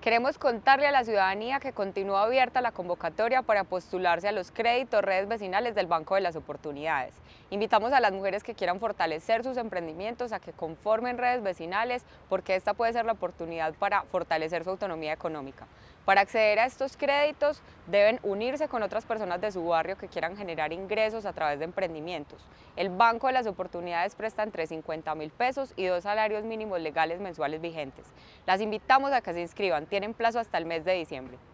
Queremos contarle a la ciudadanía que continúa abierta la convocatoria para postularse a los créditos redes vecinales del Banco de las Oportunidades. Invitamos a las mujeres que quieran fortalecer sus emprendimientos a que conformen redes vecinales porque esta puede ser la oportunidad para fortalecer su autonomía económica. Para acceder a estos créditos deben unirse con otras personas de su barrio que quieran generar ingresos a través de emprendimientos. El Banco de las Oportunidades presta entre 50.000 pesos y 2 salarios mínimos legales mensuales vigentes. Las invitamos a que se inscriban, tienen plazo hasta el mes de diciembre.